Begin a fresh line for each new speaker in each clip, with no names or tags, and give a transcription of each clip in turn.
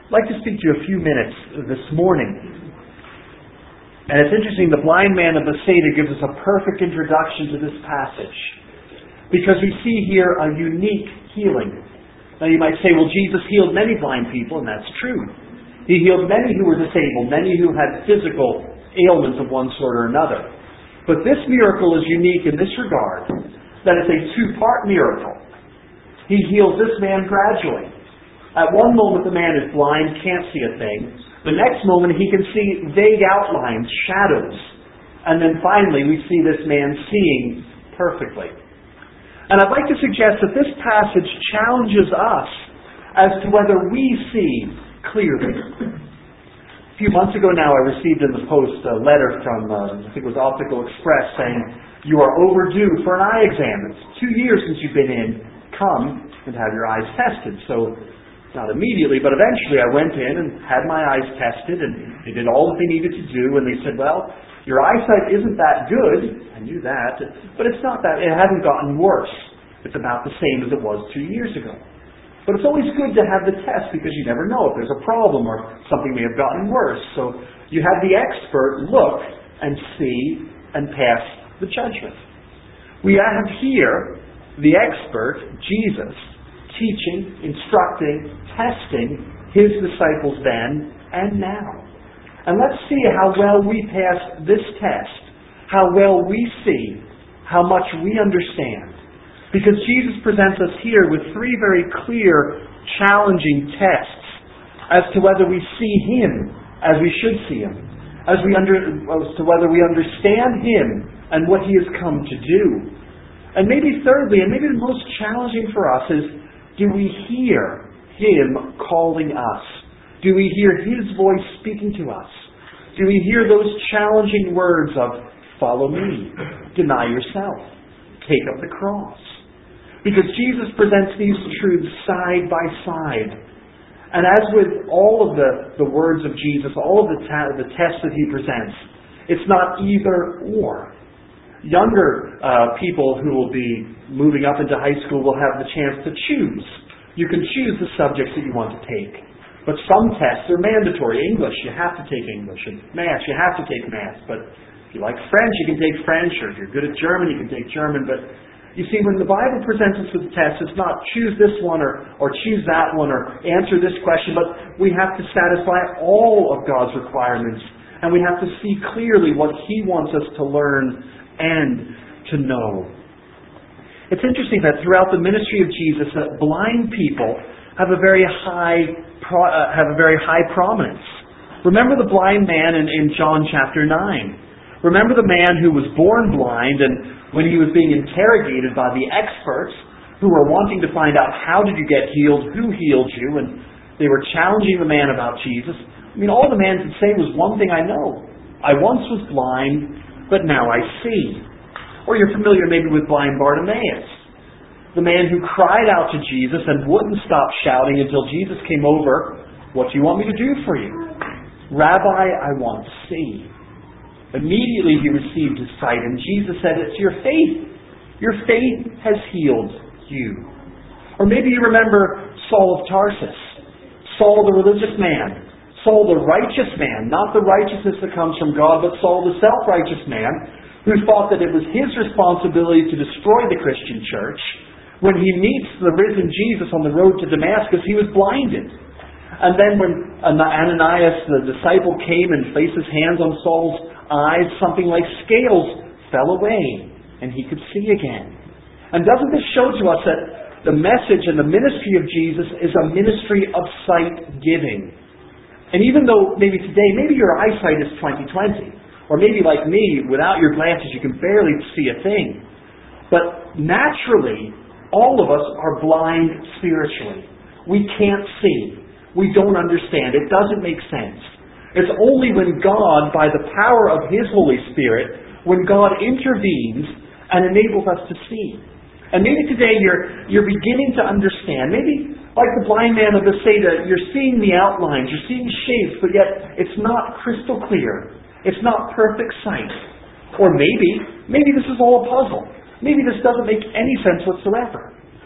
I'd like to speak to you a few minutes this morning. And it's interesting, the blind man of Bethsaida gives us a perfect introduction to this passage. Because we see here a unique healing. Now you might say, well, Jesus healed many blind people, and that's true. He healed many who were disabled, many who had physical ailments of one sort or another. But this miracle is unique in this regard, that it's a two-part miracle. He heals this man gradually. At one moment the man is blind, can't see a thing. The next moment he can see vague outlines, shadows. And then finally we see this man seeing perfectly. And I'd like to suggest that this passage challenges us as to whether we see clearly. A few months ago now I received in the post a letter from, I think it was Optical Express, saying, "You are overdue for an eye exam. It's 2 years since you've been in. Come and have your eyes tested." So not immediately, but eventually I went in and had my eyes tested, and they did all that they needed to do, and they said, "Well, your eyesight isn't that good." I knew that, but it's not that, it hasn't gotten worse. It's about the same as it was 2 years ago. But it's always good to have the test because you never know if there's a problem or something may have gotten worse. So you have the expert look and see and pass the judgment. We have here the expert, Jesus, teaching, instructing, testing his disciples then and now. And let's see how well we pass this test, how well we see, how much we understand. Because Jesus presents us here with three very clear, challenging tests as to whether we see Him as we should see Him, as to whether we understand Him and what He has come to do. And maybe thirdly, and maybe the most challenging for us is, do we hear Him calling us? Do we hear His voice speaking to us? Do we hear those challenging words of, "Follow me, deny yourself, take up the cross"? Because Jesus presents these truths side by side. And as with all of the words of Jesus, all of the tests that He presents, it's not either or. Younger people who will be moving up into high school will have the chance to choose. You can choose the subjects that you want to take. But some tests are mandatory. English, you have to take English. And math, you have to take math. But if you like French, you can take French. Or if you're good at German, you can take German. But you see, when the Bible presents us with tests, it's not choose this one or choose that one or answer this question. But we have to satisfy all of God's requirements. And we have to see clearly what He wants us to learn and to know. It's interesting that throughout the ministry of Jesus, that blind people have a very high prominence. Remember the blind man in John chapter 9. Remember the man who was born blind, and when he was being interrogated by the experts who were wanting to find out how did you get healed, who healed you, and they were challenging the man about Jesus. I mean, all the man could say was, "One thing I know. I once was blind, but now I see." Or you're familiar maybe with blind Bartimaeus, the man who cried out to Jesus and wouldn't stop shouting until Jesus came over. "What do you want me to do for you?" "Rabbi, I want to see." Immediately he received his sight, and Jesus said, "It's your faith. Your faith has healed you." Or maybe you remember Saul of Tarsus, Saul the religious man, Saul the righteous man, not the righteousness that comes from God, but Saul the self-righteous man, who thought that it was his responsibility to destroy the Christian church. When he meets the risen Jesus on the road to Damascus, he was blinded. And then when Ananias, the disciple, came and placed his hands on Saul's eyes, something like scales fell away, and he could see again. And doesn't this show to us that the message and the ministry of Jesus is a ministry of sight-giving? And even though maybe today, maybe your eyesight is 20/20, or maybe like me, without your glasses you can barely see a thing. But naturally, all of us are blind spiritually. We can't see. We don't understand. It doesn't make sense. It's only when God, by the power of His Holy Spirit, when God intervenes and enables us to see. And maybe today you're beginning to understand. Maybe like the blind man of Bethsaida, you're seeing the outlines, you're seeing shapes, but yet it's not crystal clear. It's not perfect sight. Or maybe this is all a puzzle. Maybe this doesn't make any sense whatsoever.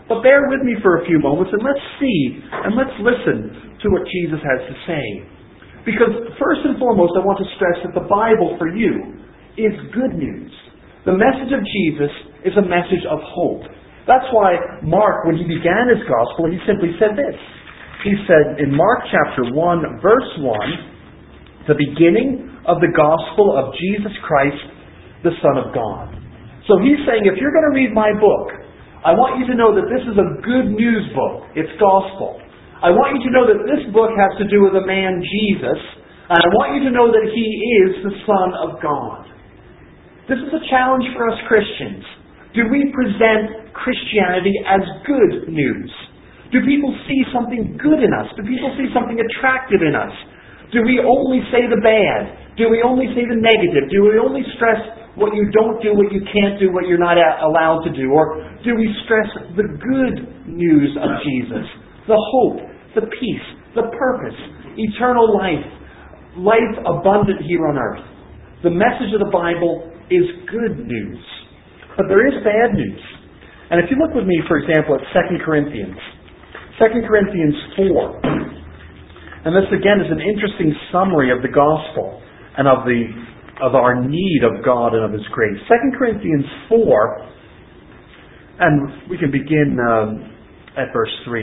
But bear with me for a few moments and let's see and let's listen to what Jesus has to say. Because first and foremost, I want to stress that the Bible for you is good news. The message of Jesus is a message of hope. That's why Mark, when he began his gospel, he simply said this. He said in Mark chapter 1, verse 1, the beginning of the gospel of Jesus Christ, the Son of God. So he's saying, if you're going to read my book, I want you to know that this is a good news book. It's gospel. I want you to know that this book has to do with a man, Jesus, and I want you to know that he is the Son of God. This is a challenge for us Christians. Do we present Christianity as good news? Do people see something good in us? Do people see something attractive in us? Do we only say the bad? Do we only say the negative? Do we only stress what you don't do, what you can't do, what you're not allowed to do? Or do we stress the good news of Jesus? The hope, the peace, the purpose, eternal life, life abundant here on earth. The message of the Bible is good news. But there is bad news. And if you look with me, for example, at 2 Corinthians. 2 Corinthians 4. And this again is an interesting summary of the gospel and of our need of God and of His grace. 2 Corinthians 4, and we can begin at verse 3.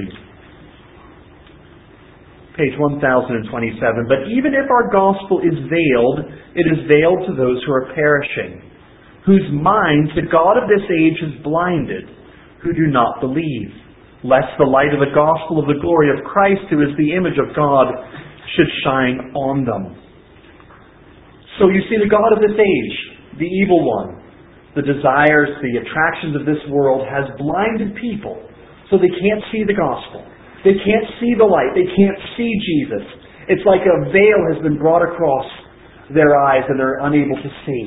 Page 1027. But even if our gospel is veiled, it is veiled to those who are perishing, whose minds the God of this age has blinded, who do not believe, lest the light of the gospel of the glory of Christ, who is the image of God, should shine on them. So you see, the God of this age, the evil one, the desires, the attractions of this world, has blinded people so they can't see the gospel. They can't see the light. They can't see Jesus. It's like a veil has been brought across their eyes and they're unable to see.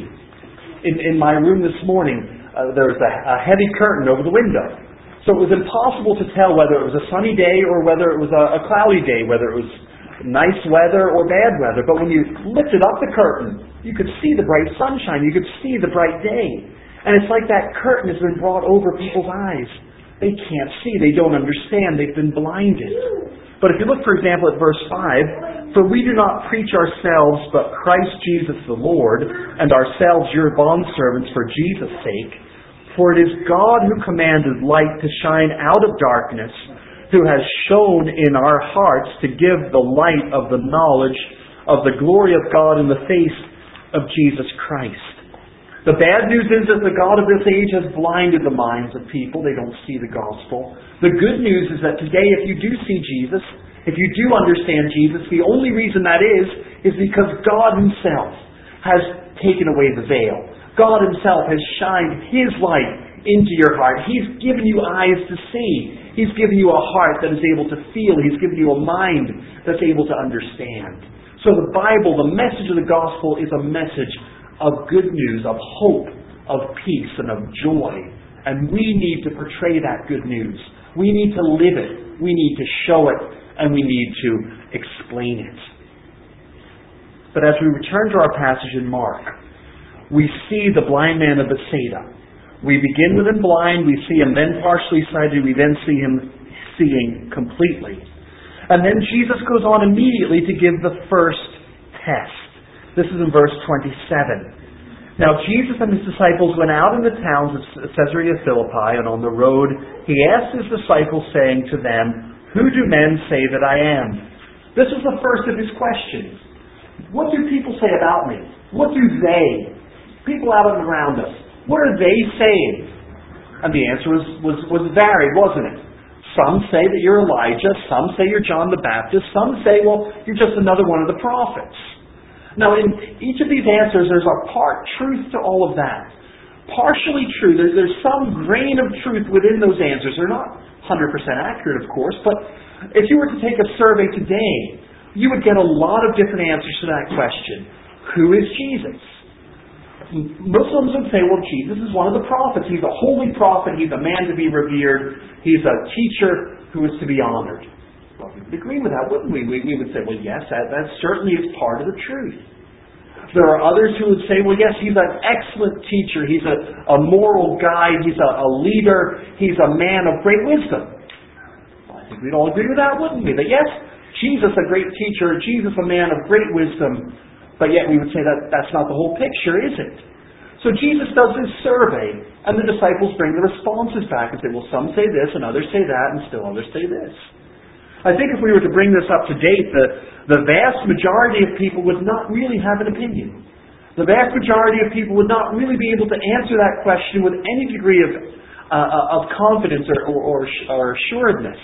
In my room this morning, there was a heavy curtain over the window. So it was impossible to tell whether it was a sunny day or whether it was a cloudy day, whether it was nice weather or bad weather. But when you lifted up the curtain, you could see the bright sunshine. You could see the bright day. And it's like that curtain has been brought over people's eyes. They can't see. They don't understand. They've been blinded. But if you look, for example, at verse 5, for we do not preach ourselves, but Christ Jesus the Lord, and ourselves your bondservants for Jesus' sake. For it is God who commanded light to shine out of darkness, who has shown in our hearts to give the light of the knowledge of the glory of God in the face of Jesus Christ. The bad news is that the God of this age has blinded the minds of people. They don't see the gospel. The good news is that today, if you do see Jesus, if you do understand Jesus, the only reason that is because God Himself has taken away the veil. God Himself has shined His light into your heart. He's given you eyes to see. He's given you a heart that is able to feel. He's given you a mind that's able to understand. So the Bible, the message of the gospel, is a message of good news, of hope, of peace, and of joy. And we need to portray that good news. We need to live it. We need to show it. And we need to explain it. But as we return to our passage in Mark, we see the blind man of Bethsaida. We begin with him blind, we see him then partially sighted, we then see him seeing completely. And then Jesus goes on immediately to give the first test. This is in verse 27. Now Jesus and His disciples went out in the towns of Caesarea Philippi, and on the road He asked His disciples, saying to them, who do men say that I am? This is the first of His questions. What do people say about me? What do they, people out and around us, what are they saying? And the answer was varied, wasn't it? Some say that you're Elijah, some say you're John the Baptist, some say, well, you're just another one of the prophets. Now, in each of these answers, there's a part truth to all of that. Partially true. There's some grain of truth within those answers. They're not 100% accurate, of course, but if you were to take a survey today, you would get a lot of different answers to that question. Who is Jesus? Muslims would say, well, Jesus is one of the prophets. He's a holy prophet. He's a man to be revered. He's a teacher who is to be honored. Well, we would agree with that, wouldn't we? We would say, well, yes, that certainly is part of the truth. There are others who would say, well, yes, he's an excellent teacher. He's a moral guide. He's a leader. He's a man of great wisdom. Well, I think we'd all agree with that, wouldn't we? That yes, Jesus a great teacher, Jesus a man of great wisdom, but yet we would say that that's not the whole picture, is it? So Jesus does his survey, and the disciples bring the responses back and say, well, some say this, and others say that, and still others say this. I think if we were to bring this up to date, the vast majority of people would not really have an opinion. The vast majority of people would not really be able to answer that question with any degree of confidence or assuredness.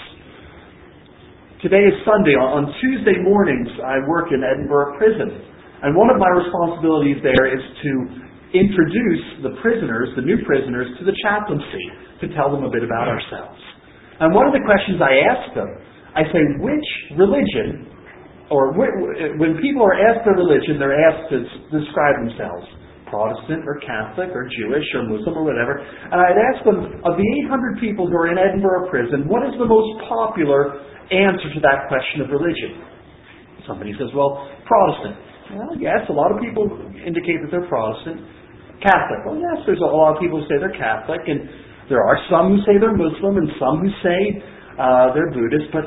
Today is Sunday. On Tuesday mornings, I work in Edinburgh Prison. And one of my responsibilities there is to introduce the prisoners, the new prisoners, to the chaplaincy to tell them a bit about ourselves. And one of the questions I ask them, I say, which religion, or when people are asked their religion, they're asked to describe themselves, Protestant or Catholic or Jewish or Muslim or whatever. And I'd ask them, of the 800 people who are in Edinburgh Prison, what is the most popular answer to that question of religion? Somebody says, well, Protestant. Well, yes, a lot of people indicate that they're Protestant. Catholic. Well, yes, there's a lot of people who say they're Catholic, and there are some who say they're Muslim, and some who say they're Buddhist, but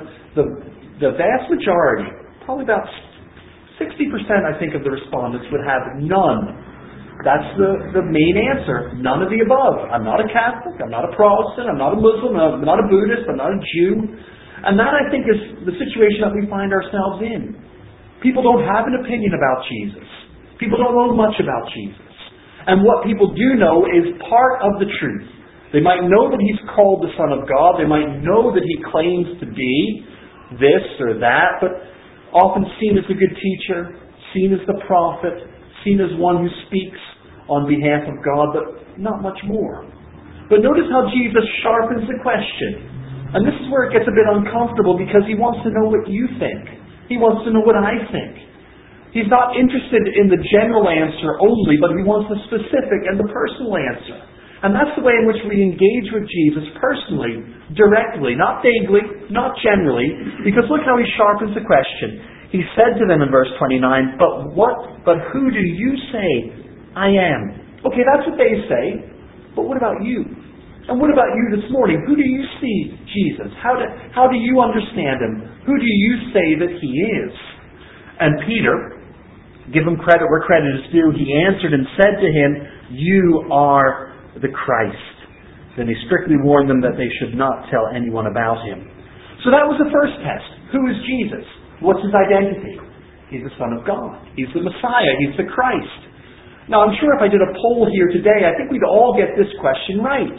the vast majority, probably about 60%, I think, of the respondents would have none. That's the main answer. None of the above. I'm not a Catholic, I'm not a Protestant, I'm not a Muslim, I'm not a Buddhist, I'm not a Jew. And that, I think, is the situation that we find ourselves in. People don't have an opinion about Jesus. People don't know much about Jesus. And what people do know is part of the truth. They might know that he's called the Son of God. They might know that he claims to be this or that, but often seen as a good teacher, seen as the prophet, seen as one who speaks on behalf of God, but not much more. But notice how Jesus sharpens the question. And this is where it gets a bit uncomfortable, because he wants to know what you think. He wants to know what I think. He's not interested in the general answer only, but he wants the specific and the personal answer. And that's the way in which we engage with Jesus personally, directly, not vaguely, not generally, because look how he sharpens the question. He said to them in verse 29, but who do you say I am? Okay, that's what they say, but what about you? And what about you this morning? Who do you see Jesus? How do you understand him? Who do you say that he is? And Peter, give him credit where credit is due, he answered and said to him, you are the Christ. Then he strictly warned them that they should not tell anyone about him. So that was the first test. Who is Jesus? What's his identity? He's the Son of God. He's the Messiah. He's the Christ. Now I'm sure if I did a poll here today, I think we'd all get this question right.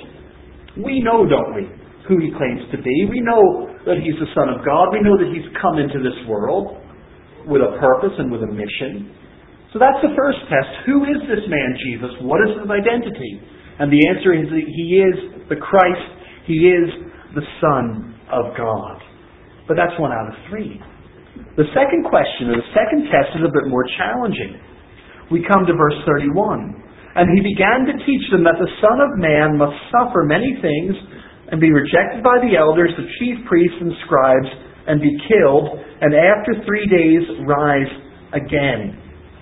We know, don't we, who he claims to be. We know that he's the Son of God. We know that he's come into this world with a purpose and with a mission. So that's the first test. Who is this man Jesus? What is his identity? And the answer is that he is the Christ. He is the Son of God. But that's 1 out of 3. The second question, or the second test, is a bit more challenging. We come to verse 31. And he began to teach them that the Son of Man must suffer many things and be rejected by the elders, the chief priests and scribes, and be killed, and after 3 days rise again.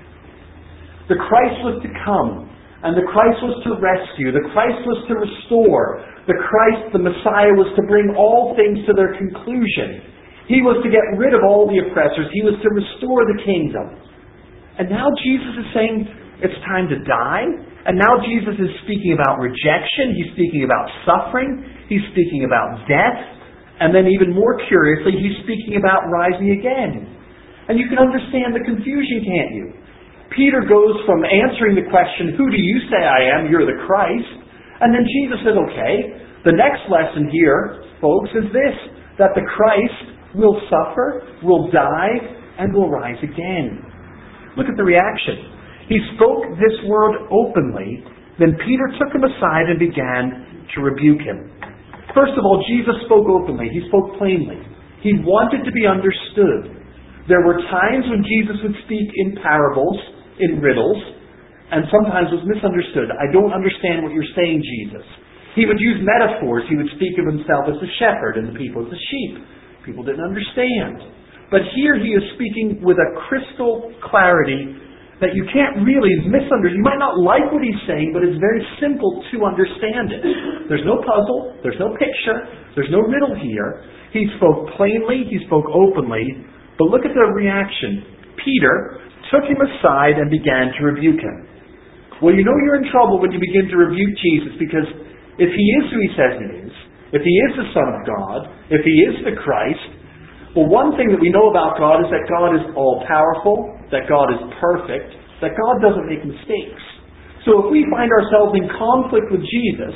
The Christ was to come, and the Christ was to rescue, the Christ was to restore, the Christ, the Messiah, was to bring all things to their conclusion. He was to get rid of all the oppressors. He was to restore the kingdom. And now Jesus is saying it's time to die. And now Jesus is speaking about rejection. He's speaking about suffering. He's speaking about death. And then even more curiously, he's speaking about rising again. And you can understand the confusion, can't you? Peter goes from answering the question, who do you say I am? You're the Christ. And then Jesus says, okay, the next lesson here, folks, is this, that the Christ will suffer, will die, and will rise again. Look at the reaction. He spoke this word openly, then Peter took him aside and began to rebuke him. First of all, Jesus spoke openly. He spoke plainly. He wanted to be understood. There were times when Jesus would speak in parables, in riddles, and sometimes was misunderstood. I don't understand what you're saying, Jesus. He would use metaphors. He would speak of himself as the shepherd and the people as the sheep. People didn't understand. But here he is speaking with a crystal clarity that you can't really misunderstand. You might not like what he's saying, but it's very simple to understand it. There's no puzzle, there's no picture, there's no riddle here. He spoke plainly, he spoke openly, but look at the reaction. Peter took him aside and began to rebuke him. Well, you know you're in trouble when you begin to rebuke Jesus, because if he is who he says he is, if he is the Son of God, if he is the Christ, well, one thing that we know about God is that God is all-powerful, that God is perfect, that God doesn't make mistakes. So if we find ourselves in conflict with Jesus,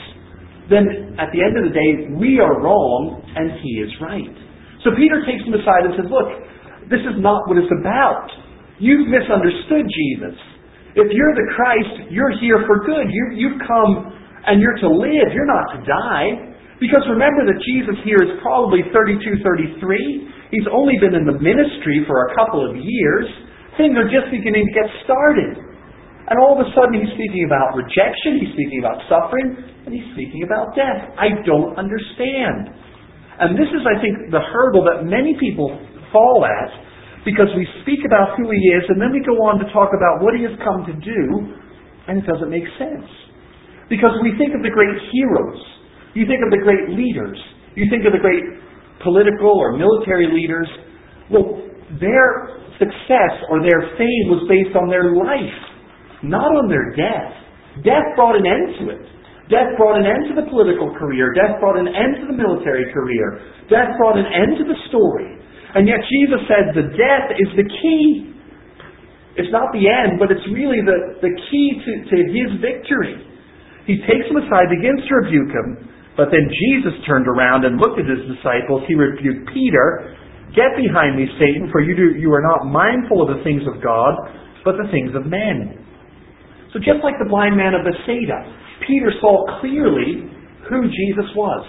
then at the end of the day, we are wrong and he is right. So Peter takes him aside and says, look, this is not what it's about. You've misunderstood Jesus. If you're the Christ, you're here for good. You've come and you're to live. You're not to die. Because remember that Jesus here is probably 32, 33. He's only been in the ministry for a couple of years. Things are just beginning to get started. And all of a sudden he's speaking about rejection, he's speaking about suffering, and he's speaking about death. I don't understand. And this is, I think, the hurdle that many people fall at, because we speak about who he is, and then we go on to talk about what he has come to do, and it doesn't make sense. Because we think of the great heroes, you think of the great leaders, you think of the great political or military leaders. Well, their success or their fame was based on their life, not on their death. Death brought an end to it. Death brought an end to the political career. Death brought an end to the military career. Death brought an end to the story. And yet Jesus said the death is the key. It's not the end, but it's really the key to his victory. He takes him aside, begins to rebuke him, but then Jesus turned around and looked at his disciples. He rebuked Peter, "Get behind me, Satan, for you are not mindful of the things of God, but the things of men." So just like the blind man of Bethsaida, Peter saw clearly who Jesus was.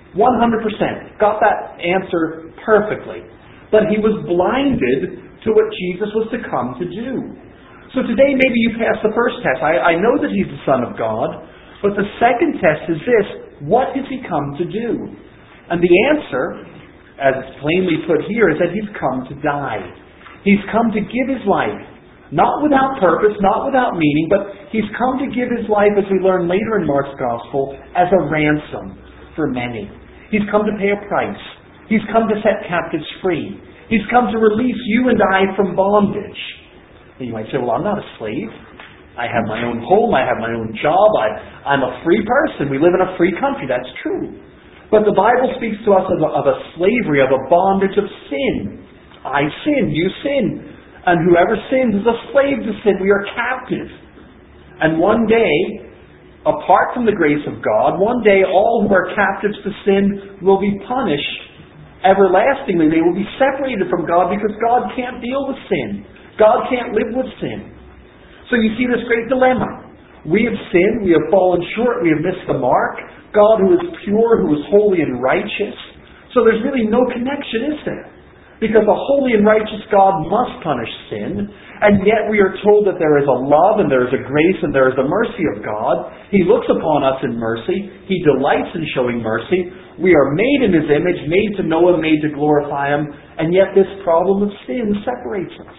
100%. Got that answer perfectly. But he was blinded to what Jesus was to come to do. So today maybe you passed the first test. I know that he's the Son of God, but the second test is this: what has he come to do? And the answer, as it's plainly put here, is that he's come to die. He's come to give his life, not without purpose, not without meaning, but he's come to give his life, as we learn later in Mark's Gospel, as a ransom for many. He's come to pay a price. He's come to set captives free. He's come to release you and I from bondage. And you might say, well, I'm not a slave. I have my own home. I have my own job. I'm a free person. We live in a free country. That's true. But the Bible speaks to us of a slavery, of a bondage of sin. I sin. You sin. And whoever sins is a slave to sin. We are captive. And one day, apart from the grace of God, one day all who are captives to sin will be punished everlastingly. They will be separated from God because God can't deal with sin. God can't live with sin. So you see this great dilemma. We have sinned, we have fallen short, we have missed the mark. God, who is pure, who is holy and righteous. So there's really no connection, is there? Because a holy and righteous God must punish sin, and yet we are told that there is a love and there is a grace and there is a mercy of God. He looks upon us in mercy. He delights in showing mercy. We are made in his image, made to know him, made to glorify him, and yet this problem of sin separates us.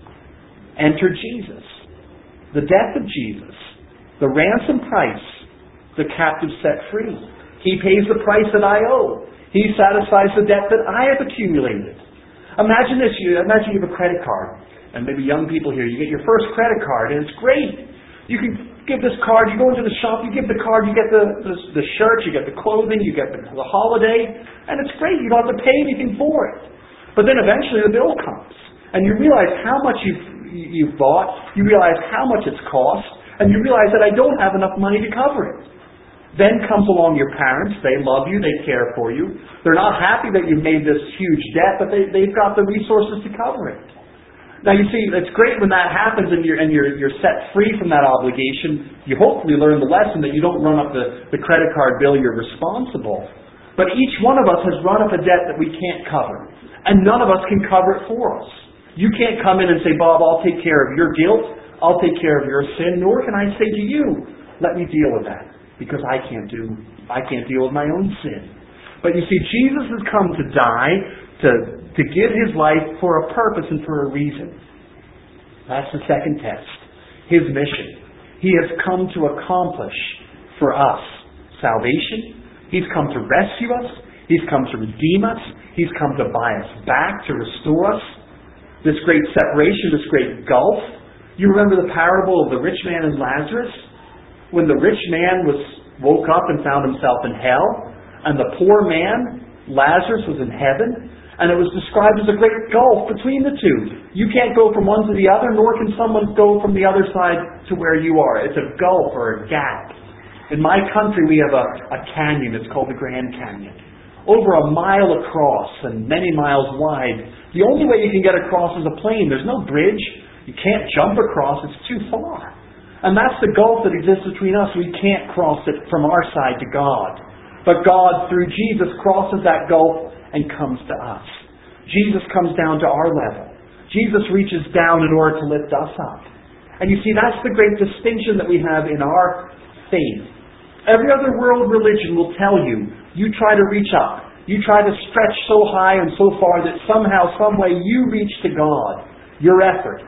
Enter Jesus. The death of Jesus, the ransom price, the captive set free. He pays the price that I owe. He satisfies the debt that I have accumulated. Imagine this. Imagine you have a credit card. And maybe young people here, you get your first credit card, and it's great. You can give this card, you go into the shop, you give the card, you get the shirt, you get the clothing, you get the holiday, and it's great. You don't have to pay anything for it. But then eventually the bill comes, and you realize how much you've bought, you realize how much it's cost, and you realize that I don't have enough money to cover it. Then comes along your parents. They love you. They care for you. They're not happy that you've made this huge debt, but they've got the resources to cover it. Now you see, it's great when that happens and you're set free from that obligation. You hopefully learn the lesson that you don't run up the credit card bill. You're responsible. But each one of us has run up a debt that we can't cover, and none of us can cover it for us. You can't come in and say, Bob, I'll take care of your guilt. I'll take care of your sin. Nor can I say to you, let me deal with that, because I can't deal with my own sin. But you see, Jesus has come to die, to give his life for a purpose and for a reason. That's the second test. His mission. He has come to accomplish for us salvation. He's come to rescue us. He's come to redeem us. He's come to buy us back, to restore us. This great separation, this great gulf. You remember the parable of the rich man and Lazarus? When the rich man woke up and found himself in hell, and the poor man, Lazarus, was in heaven, and it was described as a great gulf between the two. You can't go from one to the other, nor can someone go from the other side to where you are. It's a gulf or a gap. In my country, we have a canyon. It's called the Grand Canyon. Over a mile across and many miles wide. The only way you can get across is a plane. There's no bridge. You can't jump across. It's too far. And that's the gulf that exists between us. We can't cross it from our side to God. But God, through Jesus, crosses that gulf and comes to us. Jesus comes down to our level. Jesus reaches down in order to lift us up. And you see, that's the great distinction that we have in our faith. Every other world religion will tell you, you try to reach up. You try to stretch so high and so far that somehow, some way you reach to God. Your effort,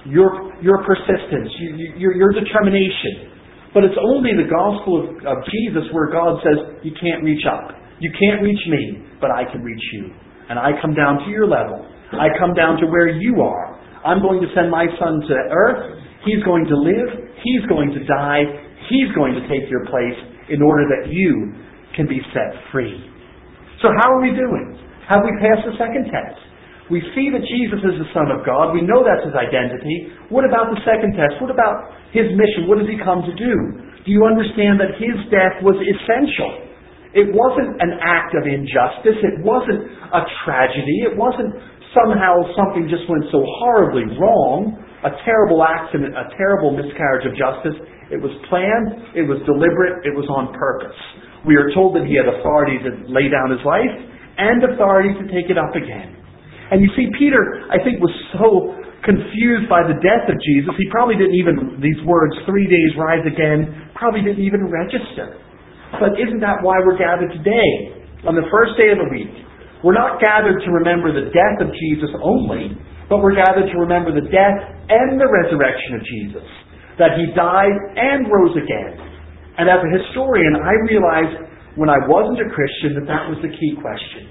your persistence, your determination. But it's only the gospel of Jesus where God says, you can't reach up. You can't reach me, but I can reach you. And I come down to your level. I come down to where you are. I'm going to send my Son to earth. He's going to live. He's going to die. He's going to take your place in order that you can be set free. So how are we doing? Have we passed the second test? We see that Jesus is the Son of God. We know that's His identity. What about the second test? What about His mission? What does He come to do? Do you understand that His death was essential? It wasn't an act of injustice. It wasn't a tragedy. It wasn't somehow something just went so horribly wrong. A terrible accident, a terrible miscarriage of justice. It was planned. It was deliberate. It was on purpose. We are told that He had authority to lay down His life and authority to take it up again. And you see, Peter, I think, was so confused by the death of Jesus, he probably didn't even, these words, 3 days, rise again, probably didn't even register. But isn't that why we're gathered today, on the first day of the week? We're not gathered to remember the death of Jesus only, but we're gathered to remember the death and the resurrection of Jesus. That He died and rose again. And as a historian, I realized when I wasn't a Christian that was the key question.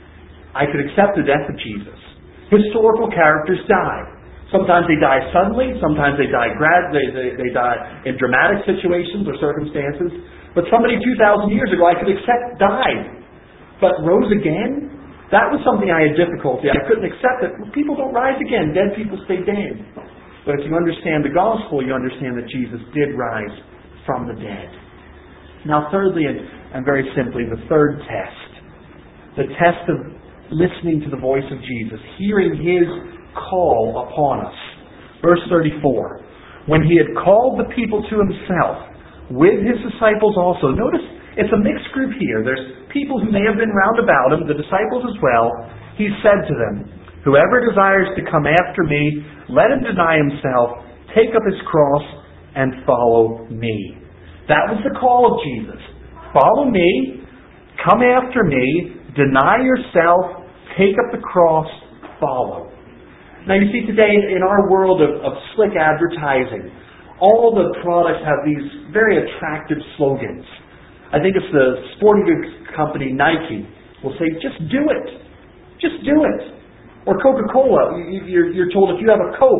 I could accept the death of Jesus. Historical characters die. Sometimes they die suddenly. Sometimes they die they die in dramatic situations or circumstances. But somebody 2,000 years ago I could accept died. But rose again? That was something I had difficulty. I couldn't accept it. People don't rise again. Dead people stay dead. But if you understand the gospel, you understand that Jesus did rise from the dead. Now thirdly, and very simply, the third test. The test of listening to the voice of Jesus. Hearing His call upon us. Verse 34. When He had called the people to Himself, with His disciples also. Notice, it's a mixed group here. There's people who may have been round about Him, the disciples as well. He said to them, whoever desires to come after me, let him deny himself, take up his cross, and follow me. That was the call of Jesus. Follow me, come after me, deny yourself, take up the cross, follow. Now you see today in our world of slick advertising, all the products have these very attractive slogans. I think it's the sporting goods company Nike will say, just do it. Just do it. Or Coca-Cola, you're told if you have a Coke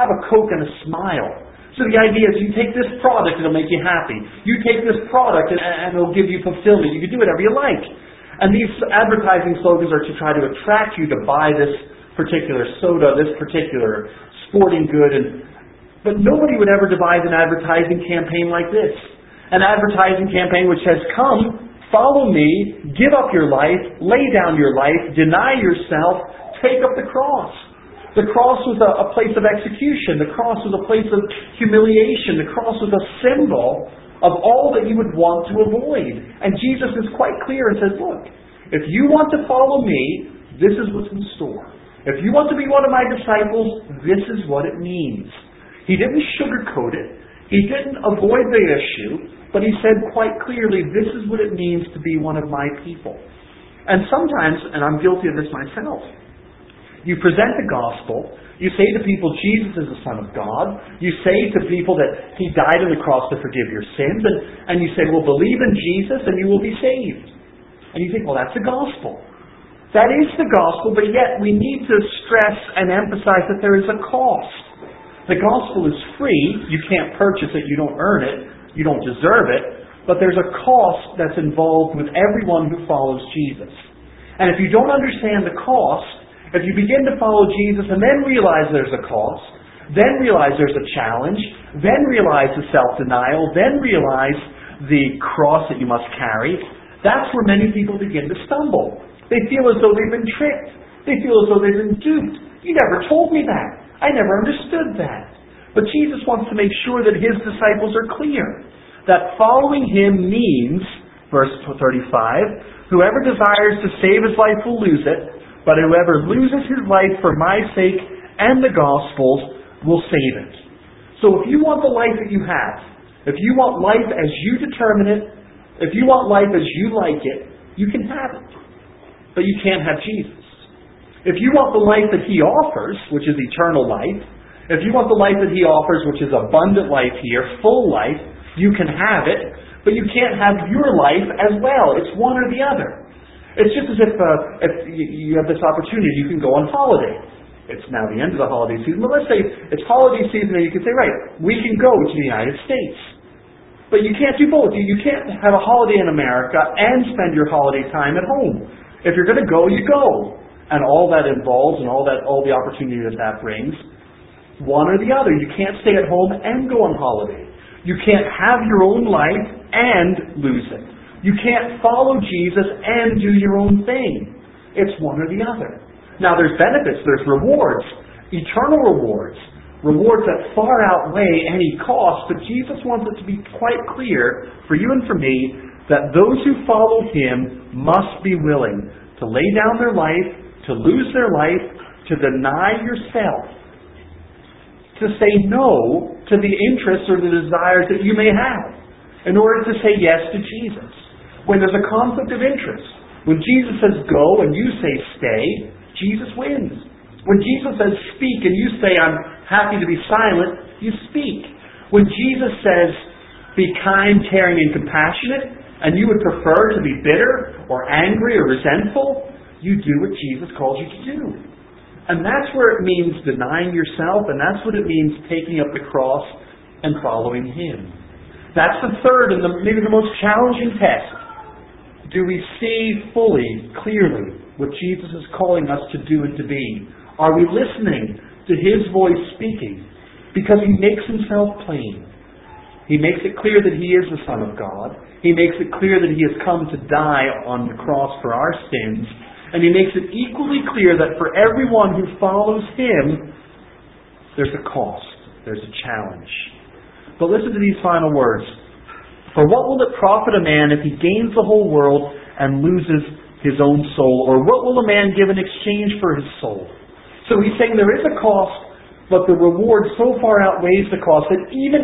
and a smile. So the idea is you take this product, it'll make you happy. You take this product and it'll give you fulfillment. You can do whatever you like. And these advertising slogans are to try to attract you to buy this particular soda, this particular sporting good. But nobody would ever devise an advertising campaign like this. An advertising campaign which says, come, follow me, give up your life, lay down your life, deny yourself, take up the cross. The cross was a place of execution. The cross was a place of humiliation. The cross was a symbol of all that you would want to avoid. And Jesus is quite clear and says, look, if you want to follow me, this is what's in store. If you want to be one of my disciples, this is what it means. He didn't sugarcoat it. He didn't avoid the issue, but He said quite clearly, this is what it means to be one of my people. And sometimes, and I'm guilty of this myself, You present the gospel. You say to people, Jesus is the Son of God. You say to people that He died on the cross to forgive your sins. And you say, well, believe in Jesus and you will be saved. And you think, well, that's the gospel. That is the gospel, but yet we need to stress and emphasize that there is a cost. The gospel is free. You can't purchase it. You don't earn it. You don't deserve it. But there's a cost that's involved with everyone who follows Jesus. And if you don't understand the cost, if you begin to follow Jesus and then realize there's a cost, then realize there's a challenge, then realize the self-denial, then realize the cross that you must carry, that's where many people begin to stumble. They feel as though they've been tricked. They feel as though they've been duped. You never told me that. I never understood that. But Jesus wants to make sure that His disciples are clear that following Him means, verse 35, whoever desires to save his life will lose it, but whoever loses his life for my sake and the gospel's will save it. So if you want the life that you have, if you want life as you determine it, if you want life as you like it, you can have it. But you can't have Jesus. If you want the life that He offers, which is eternal life, if you want the life that He offers, which is abundant life here, full life, you can have it, but you can't have your life as well. It's one or the other. It's just as if you have this opportunity, you can go on holiday. It's now the end of the holiday season, but let's say it's holiday season and you can say, right, we can go to the United States. But you can't do both. You can't have a holiday in America and spend your holiday time at home. If you're going to go, you go. And all that involves and all the opportunity that brings, one or the other. You can't stay at home and go on holiday. You can't have your own life and lose it. You can't follow Jesus and do your own thing. It's one or the other. Now there's benefits, there's rewards, eternal rewards, rewards that far outweigh any cost, but Jesus wants it to be quite clear for you and for me that those who follow Him must be willing to lay down their life, to lose their life, to deny yourself, to say no to the interests or the desires that you may have in order to say yes to Jesus. When there's a conflict of interest, when Jesus says go and you say stay, Jesus wins. When Jesus says speak and you say I'm happy to be silent, you speak. When Jesus says be kind, caring, and compassionate, and you would prefer to be bitter or angry or resentful, you do what Jesus calls you to do. And that's where it means denying yourself, and that's what it means taking up the cross and following Him. That's the third and maybe the most challenging test. Do we see fully, clearly, what Jesus is calling us to do and to be? Are we listening to His voice speaking? Because He makes Himself plain. He makes it clear that He is the Son of God. He makes it clear that He has come to die on the cross for our sins. And He makes it equally clear that for everyone who follows Him, there's a cost. There's a challenge. But listen to these final words. For what will it profit a man if he gains the whole world and loses his own soul? Or what will a man give in exchange for his soul? So he's saying there is a cost, but the reward so far outweighs the cost that even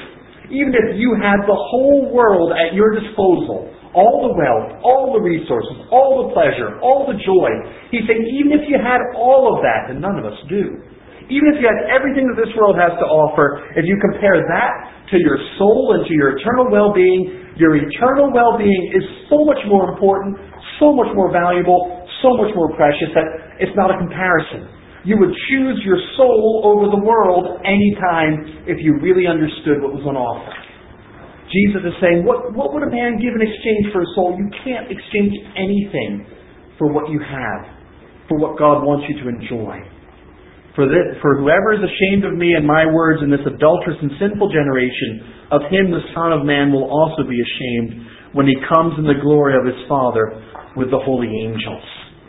if you had the whole world at your disposal, all the wealth, all the resources, all the pleasure, all the joy, he's saying even if you had all of that, and none of us do, even if you had everything that this world has to offer, if you compare that to your soul and to your eternal well-being, your eternal well-being is so much more important, so much more valuable, so much more precious that it's not a comparison. You would choose your soul over the world anytime if you really understood what was on offer. Jesus is saying, what would a man give in exchange for a soul? You can't exchange anything for what you have, for what God wants you to enjoy. For whoever is ashamed of me and my words in this adulterous and sinful generation, of him the Son of Man will also be ashamed when He comes in the glory of His Father with the holy angels.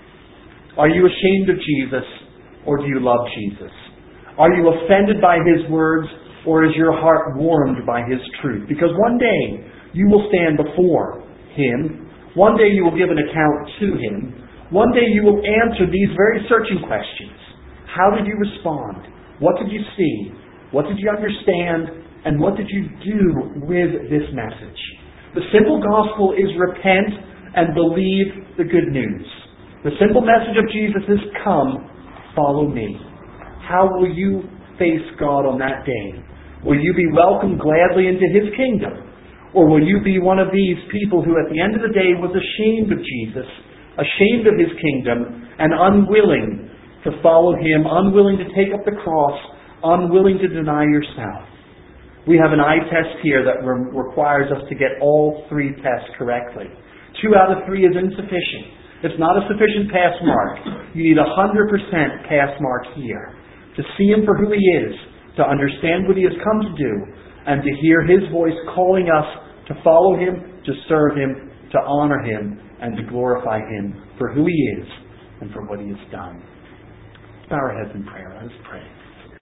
Are you ashamed of Jesus, or do you love Jesus? Are you offended by His words, or is your heart warmed by His truth? Because one day you will stand before Him. One day you will give an account to Him. One day you will answer these very searching questions. How did you respond? What did you see? What did you understand? And what did you do with this message? The simple gospel is repent and believe the good news. The simple message of Jesus is come follow me? How will you face God on that day? Will you be welcomed gladly into His kingdom? Or will you be one of these people who at the end of the day was ashamed of Jesus, ashamed of His kingdom, and unwilling to follow Him, unwilling to take up the cross, unwilling to deny yourself? We have an eye test here that requires us to get all three tests correctly. 2 out of 3 is insufficient. It's not a sufficient pass mark. You need 100% pass mark here. To see Him for who He is, to understand what He has come to do, and to hear His voice calling us to follow Him, to serve Him, to honor Him, and to glorify Him for who He is and for what He has done. Bow our heads in prayer. Let us pray.